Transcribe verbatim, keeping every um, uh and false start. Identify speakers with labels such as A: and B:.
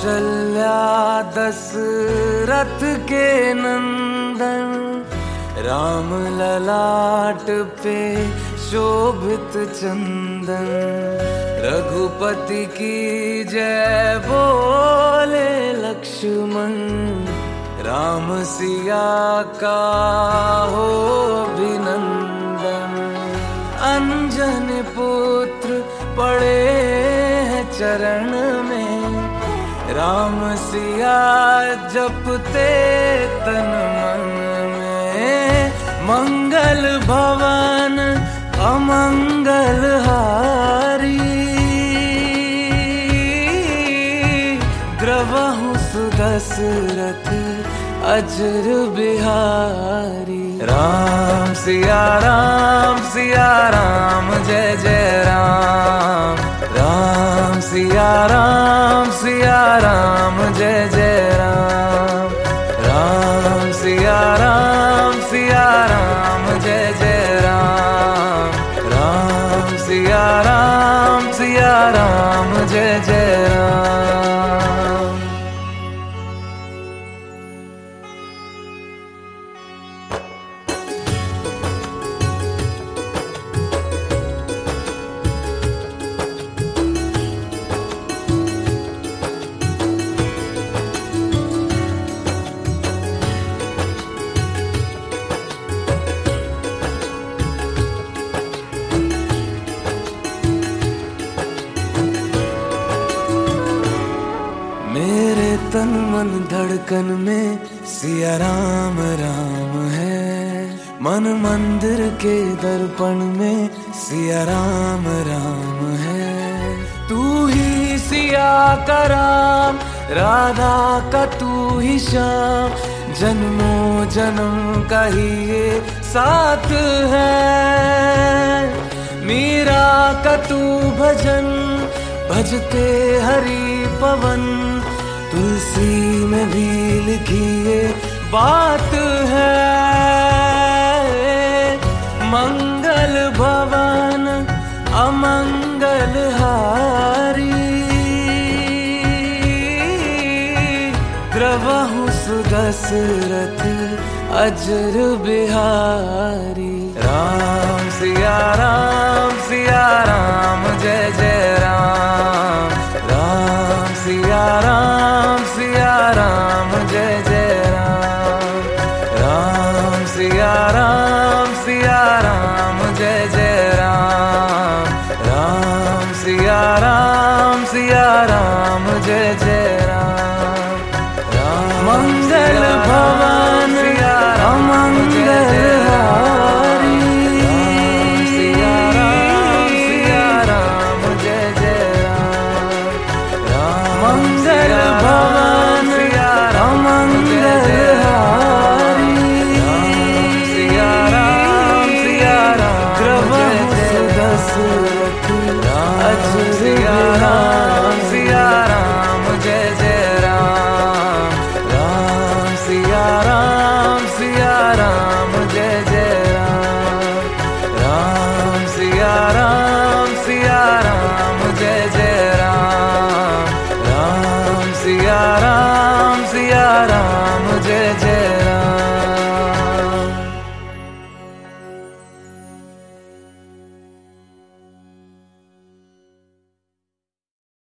A: कौशल्या दशरथ के नंदन, राम ललाट पे शोभित चंदन। रघुपति की जय बोले लक्ष्मण, राम सिया का हो अभिनंदन। अंजन पुत्र पड़े हैं चरण में, राम सिया जपते तन मन में। मंगल भवन अमंगल हारी, द्रवहु सुदशरथ अजर बिहारी। राम सिया राम सिया राम जय जय राम। राम सिया राम सिया राम जय जय राम। राम सिया राम सिया राम जय जय राम। राम सिया राम सिया राम जय जय राम। मेरे तन मन धड़कन में सिया राम राम है। मन मंदिर के दर्पण में सिया राम राम है। तू ही सिया का राम, राधा का तू ही श्याम। जन्मों जन्म का ही ये साथ है। मीरा का तू भजन, भजते हरि पवन। तुलसी में भी लिखी ये बात है। मंगल भवन अमंगल हारी, द्रवहु सुदशरथ अजर बिहारी। राम सिया राम सिया राम जय जय राम। राम सिया राम सिया राम जय जय राम। राम सिया राम सिया राम जय जय राम। राम सिया राम सिया राम जय जय राम। मंगल भवन अमंगल हारी, सिया राम सिया राम जय जय राम। मंगल भवन अमंगल हारी, सिया राम सिया राम द्रवहु सुदशरथ अजर बिहारी। सिया राम जय जय राम। राम सिया राम सिया राम जय जय राम। राम सिया राम सिया राम जय जय राम। राम सिया राम